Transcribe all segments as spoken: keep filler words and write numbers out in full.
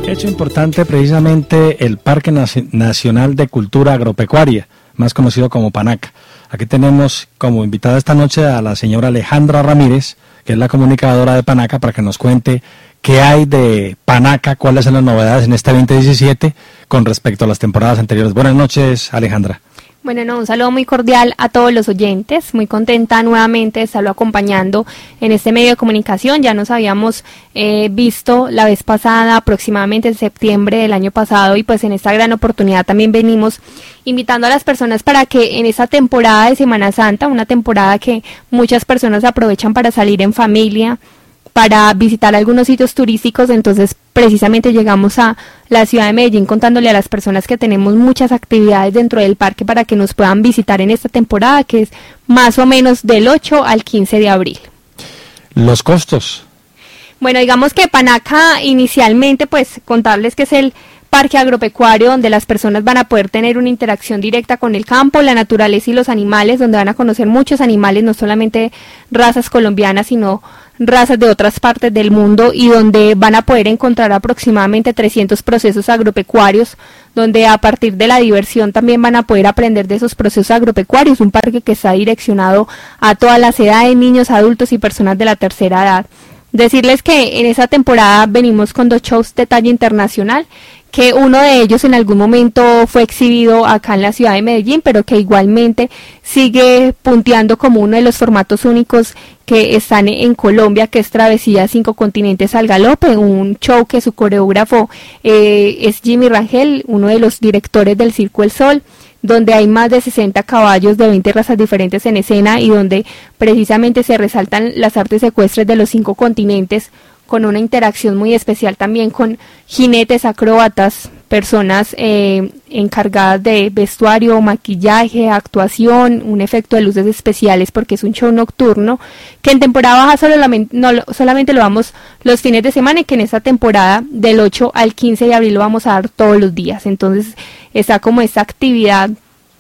Hecho importante precisamente el Parque Nacional de Cultura Agropecuaria, más conocido como Panaca. Aquí tenemos como invitada esta noche a la señora Alejandra Ramírez, que es la comunicadora de Panaca, para que nos cuente qué hay de Panaca, cuáles son las novedades en este veinte diecisiete con respecto a las temporadas anteriores. Buenas noches, Alejandra. Bueno, no, un saludo muy cordial a todos los oyentes, muy contenta nuevamente de estarlo acompañando en este medio de comunicación. Ya nos habíamos eh, visto la vez pasada, aproximadamente en septiembre del año pasado, y pues en esta gran oportunidad también venimos invitando a las personas para que en esta temporada de Semana Santa, una temporada que muchas personas aprovechan para salir en familia, para visitar algunos sitios turísticos, entonces precisamente llegamos a la ciudad de Medellín contándole a las personas que tenemos muchas actividades dentro del parque para que nos puedan visitar en esta temporada, que es más o menos del ocho al quince de abril. ¿Los costos? Bueno, digamos que Panaca inicialmente, pues contarles que es el parque agropecuario donde las personas van a poder tener una interacción directa con el campo, la naturaleza y los animales, donde van a conocer muchos animales, no solamente razas colombianas, sino razas de otras partes del mundo, y donde van a poder encontrar aproximadamente trescientos procesos agropecuarios, donde a partir de la diversión también van a poder aprender de esos procesos agropecuarios. Un parque que está direccionado a todas las edades, niños, adultos y personas de la tercera edad. Decirles que en esa temporada venimos con dos shows de talla internacional, que uno de ellos en algún momento fue exhibido acá en la ciudad de Medellín, pero que igualmente sigue punteando como uno de los formatos únicos que están en Colombia, que es Travesía Cinco Continentes al Galope, un show que su coreógrafo eh, es Jimmy Rangel, uno de los directores del Circo El Sol, donde hay más de sesenta caballos de veinte razas diferentes en escena y donde precisamente se resaltan las artes ecuestres de los cinco continentes, con una interacción muy especial también con jinetes, acróbatas, personas eh, encargadas de vestuario, maquillaje, actuación, un efecto de luces especiales, porque es un show nocturno que en temporada baja solamente, no, solamente lo damos los fines de semana, y que en esta temporada del ocho al quince de abril lo vamos a dar todos los días. Entonces está como esta actividad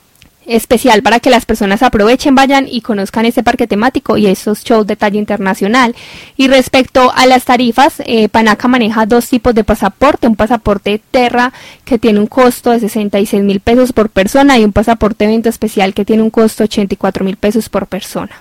especial para que las personas aprovechen, vayan y conozcan este parque temático y esos shows de talla internacional. Y respecto a las tarifas, eh, Panaca maneja dos tipos de pasaporte: un pasaporte Terra que tiene un costo de sesenta y seis mil pesos por persona, y un pasaporte evento especial que tiene un costo de ochenta y cuatro mil pesos por persona.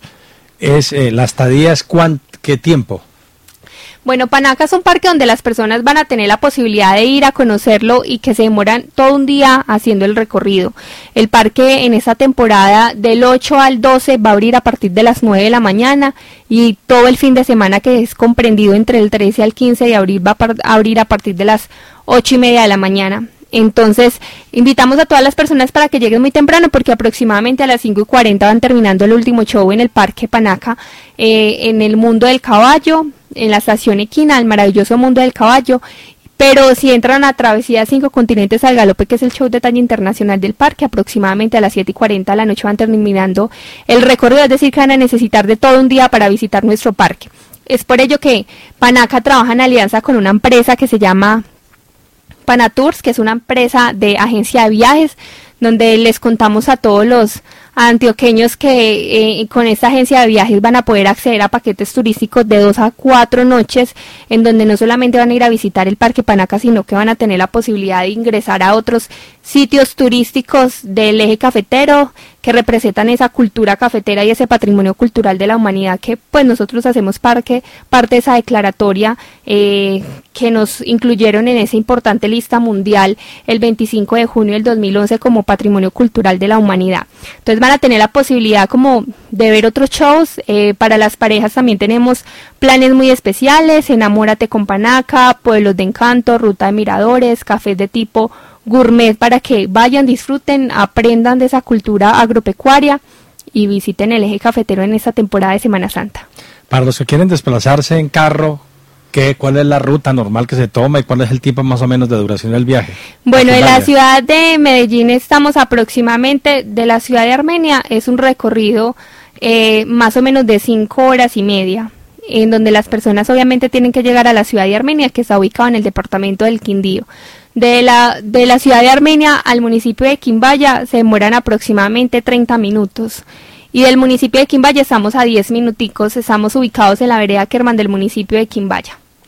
Es eh, ¿la estadía es cuán, qué tiempo? Bueno, Panaca es un parque donde las personas van a tener la posibilidad de ir a conocerlo y que se demoran todo un día haciendo el recorrido. El parque en esta temporada del ocho al doce va a abrir a partir de las nueve de la mañana, y todo el fin de semana, que es comprendido entre el trece al quince de abril, va a abrir a partir de las ocho y media de la mañana. Entonces, invitamos a todas las personas para que lleguen muy temprano, porque aproximadamente a las cinco y cuarenta van terminando el último show en el Parque Panaca, eh, en el Mundo del Caballo, en la estación equina, el maravilloso Mundo del Caballo. Pero si entran a Travesía Cinco Continentes al Galope, que es el show de talla internacional del parque, aproximadamente a las siete y cuarenta de la noche van terminando el recorrido, es decir, que van a necesitar de todo un día para visitar nuestro parque. Es por ello que Panaca trabaja en alianza con una empresa que se llama Panatours, que es una empresa de agencia de viajes, donde les contamos a todos los antioqueños que eh, con esta agencia de viajes van a poder acceder a paquetes turísticos de dos a cuatro noches, en donde no solamente van a ir a visitar el Parque Panaca, sino que van a tener la posibilidad de ingresar a otros sitios turísticos del eje cafetero, que representan esa cultura cafetera y ese patrimonio cultural de la humanidad, que pues nosotros hacemos parte, parte de esa declaratoria eh, que nos incluyeron en esa importante lista mundial el veinticinco de junio del dos mil once como patrimonio cultural de la humanidad. Entonces van a tener la posibilidad como de ver otros shows. Eh, para las parejas también tenemos planes muy especiales: Enamórate con Panaca, Pueblos de Encanto, Ruta de Miradores, cafés de tipo gourmet, para que vayan, disfruten, aprendan de esa cultura agropecuaria y visiten el eje cafetero en esta temporada de Semana Santa. Para los que quieren desplazarse en carro, ¿qué, cuál es la ruta normal que se toma y cuál es el tiempo más o menos de duración del viaje? Bueno, de la ciudad de Medellín estamos aproximadamente, de la ciudad de Armenia es un recorrido eh, más o menos de cinco horas y media, en donde las personas obviamente tienen que llegar a la ciudad de Armenia, que está ubicada en el departamento del Quindío. De la, de la ciudad de Armenia al municipio de Quimbaya se demoran aproximadamente treinta minutos. Y del municipio de Quimbaya estamos a diez minuticos, estamos ubicados en la vereda Kerman del municipio de Quimbaya.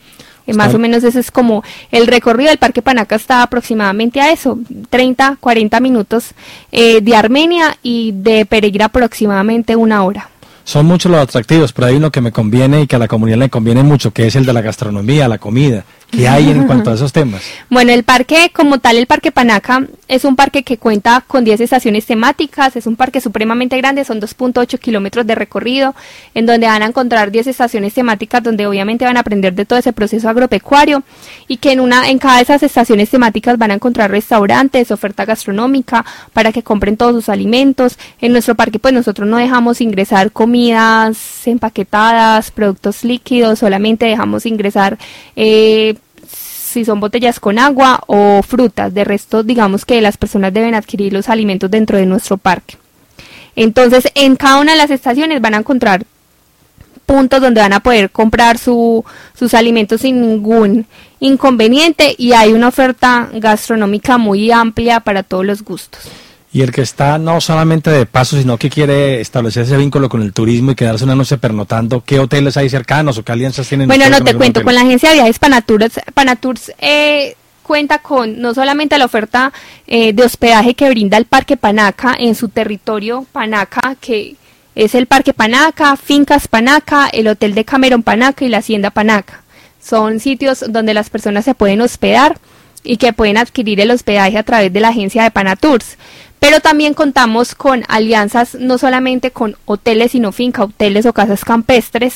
Eh, más o menos ese es como el recorrido del Parque Panaca, está aproximadamente a eso, treinta, cuarenta minutos eh, de Armenia y de Pereira aproximadamente una hora. Son muchos los atractivos, pero hay uno que me conviene y que a la comunidad le conviene mucho, que es el de la gastronomía, la comida. ¿Qué hay en cuanto a esos temas? Bueno, el parque como tal, el Parque Panaca, es un parque que cuenta con diez estaciones temáticas, es un parque supremamente grande, son dos punto ocho kilómetros de recorrido, en donde van a encontrar diez estaciones temáticas, donde obviamente van a aprender de todo ese proceso agropecuario, y que en una en cada de esas estaciones temáticas van a encontrar restaurantes, oferta gastronómica, para que compren todos sus alimentos. En nuestro parque, pues nosotros no dejamos ingresar comidas empaquetadas, productos líquidos, solamente dejamos ingresar eh, si son botellas con agua o frutas. De resto, digamos que las personas deben adquirir los alimentos dentro de nuestro parque. Entonces, en cada una de las estaciones van a encontrar puntos donde van a poder comprar su, sus alimentos sin ningún inconveniente, y hay una oferta gastronómica muy amplia para todos los gustos. Y el que está no solamente de paso, sino que quiere establecer ese vínculo con el turismo y quedarse una noche pernotando, ¿qué hoteles hay cercanos o qué alianzas tienen? Bueno, no te cuento, hotel? Con la agencia de viajes Panatours, Panatours eh, cuenta con no solamente la oferta eh, de hospedaje que brinda el Parque Panaca en su territorio Panaca, que es el Parque Panaca, Fincas Panaca, el Hotel de Cameron Panaca y la Hacienda Panaca. Son sitios donde las personas se pueden hospedar y que pueden adquirir el hospedaje a través de la agencia de Panatours. Pero también contamos con alianzas no solamente con hoteles, sino finca, hoteles o casas campestres,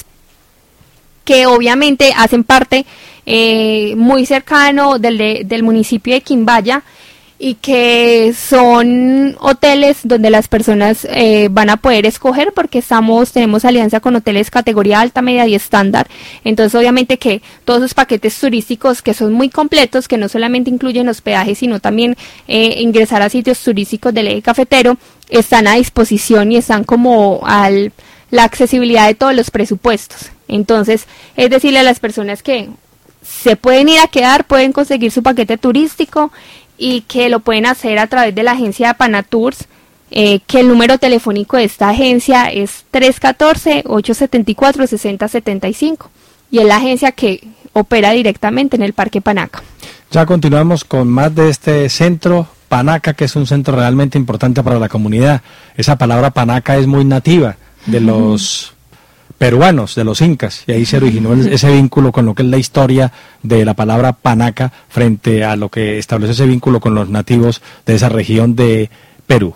que obviamente hacen parte eh, muy cercano del, de, del municipio de Quimbaya, y que son hoteles donde las personas eh, van a poder escoger, porque estamos tenemos alianza con hoteles categoría alta, media y estándar. Entonces obviamente que todos esos paquetes turísticos que son muy completos, que no solamente incluyen hospedaje, sino también eh, ingresar a sitios turísticos del eje cafetero, están a disposición y están como al la accesibilidad de todos los presupuestos. Entonces es decirle a las personas que se pueden ir a quedar, pueden conseguir su paquete turístico, y que lo pueden hacer a través de la agencia de Panatours, eh, que el número telefónico de esta agencia es tres uno cuatro, ocho siete cuatro, seis cero siete cinco, y es la agencia que opera directamente en el Parque Panaca. Ya continuamos con más de este centro Panaca, que es un centro realmente importante para la comunidad. Esa palabra Panaca es muy nativa de los peruanos, de los incas, y ahí se originó el, ese vínculo con lo que es la historia de la palabra Panaca frente a lo que establece ese vínculo con los nativos de esa región de Perú.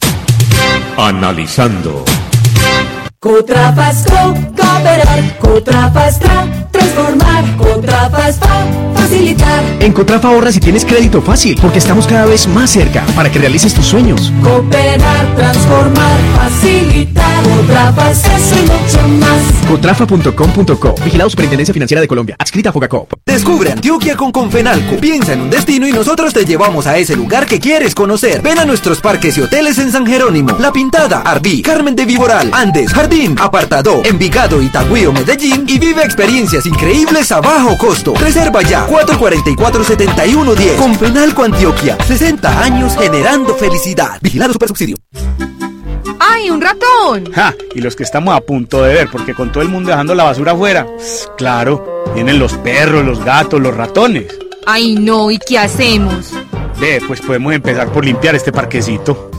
Analizando. Cotrafas, co, cooperar, Cotrafas, tra, transformar, Cotrafas, fa, facilitar. En Cotrafa ahorra si tienes crédito fácil, porque estamos cada vez más cerca para que realices tus sueños. Cooperar, transformar, facilitar, Cotrafas, eso y mucho más. Cotrafa punto com punto co, vigilado Superintendencia Financiera de Colombia, adscrita a Fogacop. Descubre Antioquia con Confenalco. Piensa en un destino y nosotros te llevamos a ese lugar que quieres conocer. Ven a nuestros parques y hoteles en San Jerónimo, La Pintada, Arví, Carmen de Viboral, Andes, Jardín, Apartadó, Envigado, Itagüí o Medellín, y vive experiencias increíbles a bajo costo. Reserva ya, cuatro cuatro cuatro, siete uno uno cero. Confenalco Antioquia, sesenta años generando felicidad. Vigilado Supersubsidio. ¡Ay, un ratón! Ja, y los que estamos a punto de ver, porque con todo el mundo dejando la basura afuera, pss, claro, vienen los perros, los gatos, los ratones. ¡Ay, no! ¿Y qué hacemos? Ve, pues podemos empezar por limpiar este parquecito.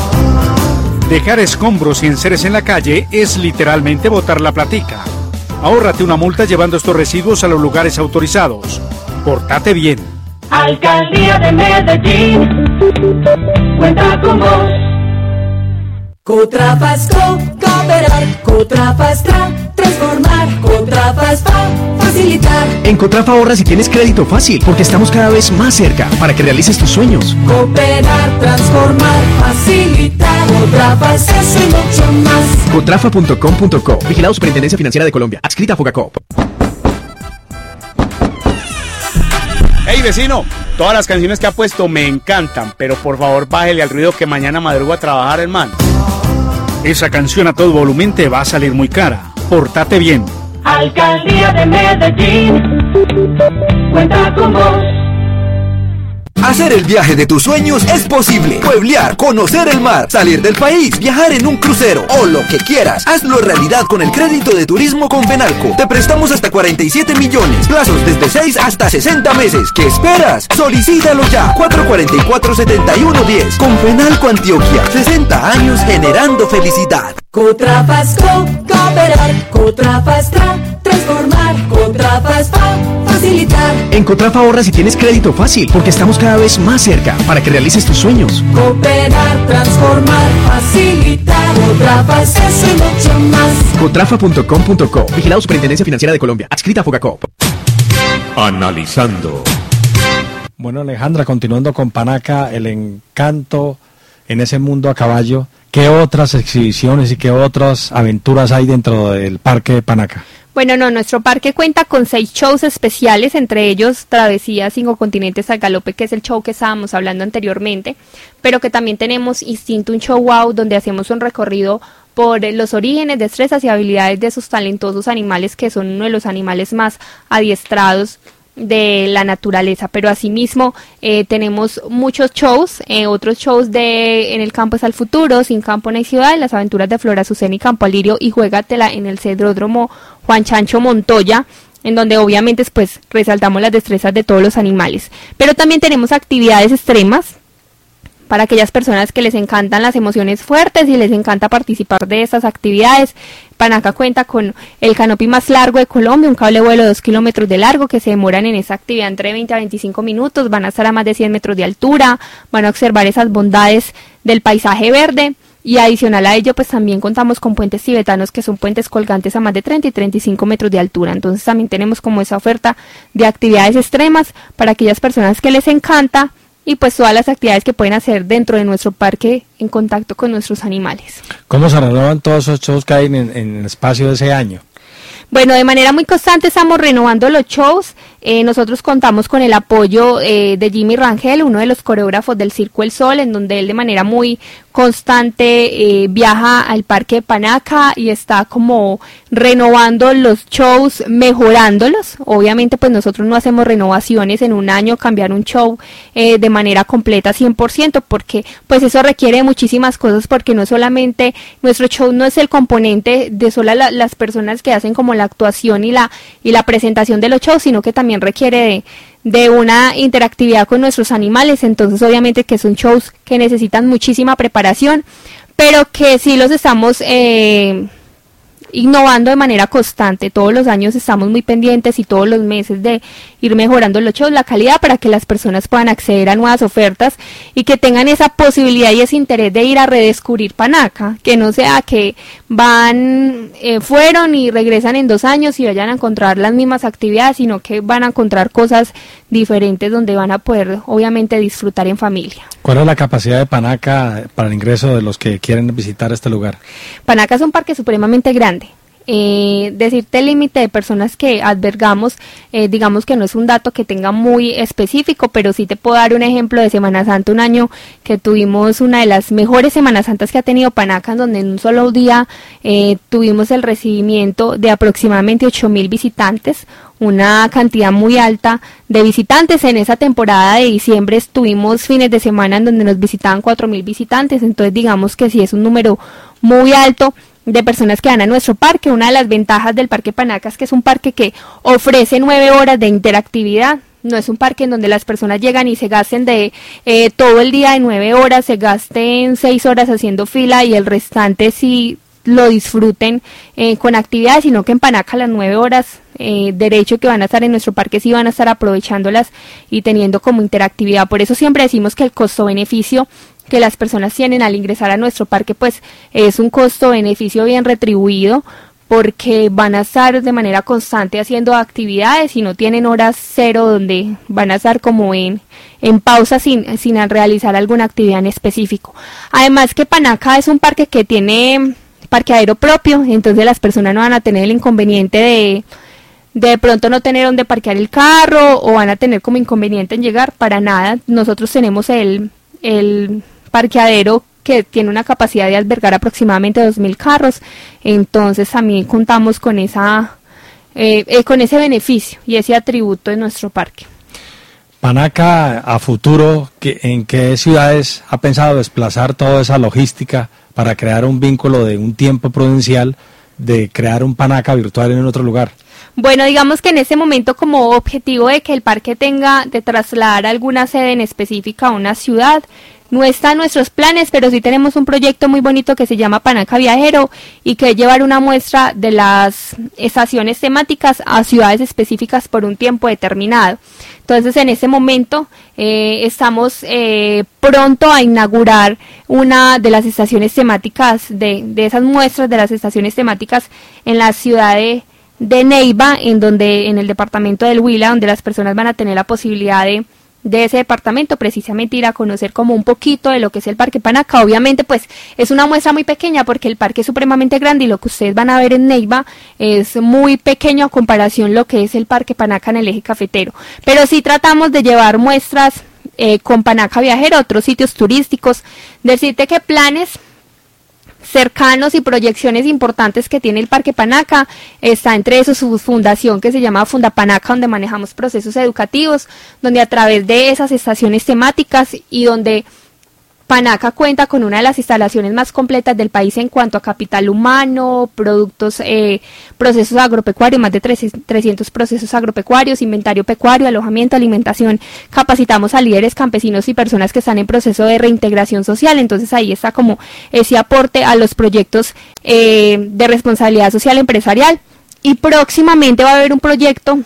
Dejar escombros y enseres en la calle es literalmente botar la platica. Ahórrate una multa llevando estos residuos a los lugares autorizados. Pórtate bien. Alcaldía de Medellín, cuenta con vos. Cotrafas, co, cooperar, Cotrafas, tra, transformar, Cotrafas, fa, facilitar. En Cotrafa ahorra si tienes crédito fácil, porque estamos cada vez más cerca para que realices tus sueños. Cooperar, transformar, facilitar, Cotrafas, eso y mucho más. Cotrafa punto com punto co, vigilado Superintendencia Financiera de Colombia, adscrita a Fogacop. Hey vecino, todas las canciones que ha puesto me encantan, pero por favor bájele al ruido que mañana madrugo a trabajar, hermano. Esa canción a todo volumen te va a salir muy cara. Pórtate bien. Alcaldía de Medellín, cuenta con vos. Hacer el viaje de tus sueños es posible. Pueblear, conocer el mar, salir del país, viajar en un crucero o lo que quieras. Hazlo realidad con el crédito de turismo Confenalco. Te prestamos hasta cuarenta y siete millones. Plazos desde seis hasta sesenta meses. ¿Qué esperas? Solicítalo ya. cuatro cuatro cuatro, siete uno uno cero. Confenalco Antioquia. sesenta años generando felicidad. Cotrafasco, cooperar, Cotrafastra, transformar, Cotrafaspa, facilitar. En Cotrafa ahorras si tienes crédito fácil, porque estamos cada vez más cerca para que realices tus sueños. Cooperar, transformar, facilitar, Cotrafas, eso y mucho más. Cotrafa punto com punto co. Vigilado Superintendencia Financiera de Colombia. Adscrita a Fogacop. Analizando. Bueno, Alejandra, continuando con Panaca, el encanto en ese mundo a caballo. ¿Qué otras exhibiciones y qué otras aventuras hay dentro del parque de Panaca? Bueno, no, nuestro parque cuenta con seis shows especiales, entre ellos Travesía Cinco Continentes al Galope, que es el show que estábamos hablando anteriormente, pero que también tenemos Instinto, un show wow, donde hacemos un recorrido por los orígenes, destrezas y habilidades de esos talentosos animales, que son uno de los animales más adiestrados de la naturaleza. Pero asimismo eh, tenemos muchos shows, eh, otros shows de En el campo es al futuro, Sin campo no hay ciudad, Las aventuras de Flora Azucena y Campo Alirio y Juégatela en el Cedródromo Juan Chancho Montoya, en donde obviamente pues resaltamos las destrezas de todos los animales. Pero también tenemos actividades extremas para aquellas personas que les encantan las emociones fuertes y les encanta participar de estas actividades. Panaca cuenta con el canopy más largo de Colombia, un cable vuelo de dos kilómetros de largo, que se demoran en esa actividad entre veinte a veinticinco minutos, van a estar a más de cien metros de altura, van a observar esas bondades del paisaje verde, y adicional a ello pues también contamos con puentes tibetanos, que son puentes colgantes a más de treinta y treinta y cinco metros de altura. Entonces también tenemos como esa oferta de actividades extremas para aquellas personas que les encanta, y pues todas las actividades que pueden hacer dentro de nuestro parque en contacto con nuestros animales. ¿Cómo se renuevan todos esos shows que hay en, en el espacio de ese año? Bueno, de manera muy constante estamos renovando los shows. Eh, nosotros contamos con el apoyo eh, de Jimmy Rangel, uno de los coreógrafos del Circo El Sol, en donde él de manera muy constante eh, viaja al Parque de Panaca y está como renovando los shows, mejorándolos. Obviamente pues nosotros no hacemos renovaciones en un año, cambiar un show eh, de manera completa cien por ciento, porque pues eso requiere muchísimas cosas, porque no solamente nuestro show no es el componente de solo la, las personas que hacen como la actuación y la y la presentación de los shows, sino que también requiere de, de una interactividad con nuestros animales. Entonces obviamente que son shows que necesitan muchísima preparación, pero que sí los estamos eh, innovando de manera constante. Todos los años estamos muy pendientes y todos los meses de ir mejorando los shows, la calidad, para que las personas puedan acceder a nuevas ofertas y que tengan esa posibilidad y ese interés de ir a redescubrir Panaca, que no sea que van, eh, fueron y regresan en dos años y vayan a encontrar las mismas actividades, sino que van a encontrar cosas diferentes donde van a poder obviamente disfrutar en familia. ¿Cuál es la capacidad de Panaca para el ingreso de los que quieren visitar este lugar? Panaca es un parque supremamente grande. Eh, decirte el límite de personas que albergamos, eh, digamos que no es un dato que tenga muy específico, pero sí te puedo dar un ejemplo de Semana Santa, un año que tuvimos una de las mejores Semanas Santas que ha tenido Panaca, en donde en un solo día eh, tuvimos el recibimiento de aproximadamente ocho mil visitantes, una cantidad muy alta de visitantes. En esa temporada de diciembre tuvimos fines de semana en donde nos visitaban cuatro mil visitantes, entonces digamos que sí es un número muy alto de personas que van a nuestro parque. Una de las ventajas del Parque Panaca es que es un parque que ofrece nueve horas de interactividad. No es un parque en donde las personas llegan y se gasten de eh, todo el día de nueve horas, se gasten seis horas haciendo fila y el restante sí lo disfruten eh, con actividades, sino que en Panaca las nueve horas eh, derecho que van a estar en nuestro parque sí van a estar aprovechándolas y teniendo como interactividad. Por eso siempre decimos que el costo-beneficio que las personas tienen al ingresar a nuestro parque pues es un costo-beneficio bien retribuido, porque van a estar de manera constante haciendo actividades y no tienen horas cero donde van a estar como en, en pausa sin, sin realizar alguna actividad en específico. Además que Panaca es un parque que tiene parqueadero propio, entonces las personas no van a tener el inconveniente de de pronto no tener donde parquear el carro o van a tener como inconveniente en llegar, para nada. Nosotros tenemos el, el parqueadero que tiene una capacidad de albergar aproximadamente dos mil carros, entonces también contamos con esa eh, eh, con ese beneficio y ese atributo de nuestro parque. Panaca, a futuro, ¿qué- ¿en qué ciudades ha pensado desplazar toda esa logística para crear un vínculo de un tiempo prudencial de crear un Panaca virtual en otro lugar? Bueno, digamos que en ese momento como objetivo de que el parque tenga de trasladar alguna sede en específica a una ciudad, no está en nuestros planes, pero sí tenemos un proyecto muy bonito que se llama Panaca Viajero y que es llevar una muestra de las estaciones temáticas a ciudades específicas por un tiempo determinado. Entonces, en ese momento eh, estamos eh, pronto a inaugurar una de las estaciones temáticas, de, de esas muestras de las estaciones temáticas en la ciudad de, de Neiva, en donde en el departamento del Huila, donde las personas van a tener la posibilidad de de ese departamento, precisamente ir a conocer como un poquito de lo que es el Parque Panaca. Obviamente pues es una muestra muy pequeña porque el parque es supremamente grande y lo que ustedes van a ver en Neiva es muy pequeño a comparación lo que es el Parque Panaca en el eje cafetero, pero sí tratamos de llevar muestras eh, con Panaca Viajero a otros sitios turísticos. Decirte que planes cercanos y proyecciones importantes que tiene el Parque Panaca, está entre esos su fundación que se llama Funda Panaca, donde manejamos procesos educativos, donde a través de esas estaciones temáticas y donde Panaca cuenta con una de las instalaciones más completas del país en cuanto a capital humano, productos, eh, procesos agropecuarios, más de trescientos procesos agropecuarios, inventario pecuario, alojamiento, alimentación. Capacitamos a líderes campesinos y personas que están en proceso de reintegración social. Entonces ahí está como ese aporte a los proyectos eh, de responsabilidad social empresarial. Y próximamente va a haber un proyecto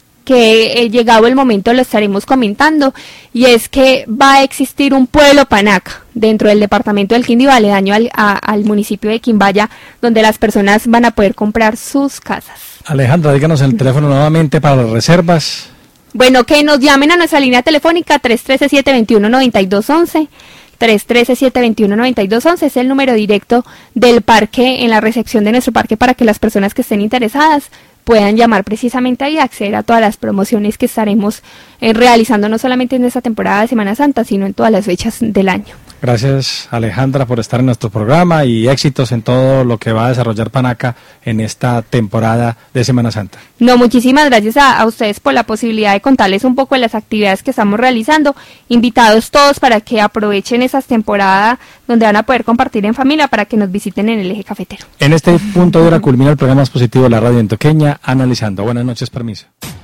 que eh, llegado el momento lo estaremos comentando, y es que va a existir un pueblo Panaca dentro del departamento del Quindío, aledaño al, a, al municipio de Quimbaya, donde las personas van a poder comprar sus casas. Alejandra, díganos el teléfono nuevamente para las reservas. Bueno, que nos llamen a nuestra línea telefónica tres uno tres, siete dos uno, nueve dos uno uno, tres uno tres, siete dos uno, nueve dos uno uno, es el número directo del parque en la recepción de nuestro parque para que las personas que estén interesadas puedan llamar precisamente ahí y acceder a todas las promociones que estaremos eh, realizando no solamente en esta temporada de Semana Santa, sino en todas las fechas del año. Gracias, Alejandra, por estar en nuestro programa y éxitos en todo lo que va a desarrollar Panaca en esta temporada de Semana Santa. No, muchísimas gracias a, a ustedes por la posibilidad de contarles un poco de las actividades que estamos realizando. Invitados todos para que aprovechen esa temporada donde van a poder compartir en familia, para que nos visiten en el eje cafetero. En este punto de hora culmina el programa más positivo de la radio antioqueña, Analizando. Buenas noches, permiso.